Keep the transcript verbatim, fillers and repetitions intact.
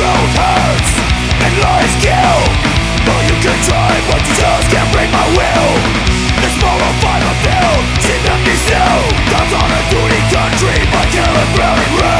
truth hurts and lies kill. But you can try, but you just can't break my will. This moral final bill, see them be still. Comes on a duty country by killing brown and red.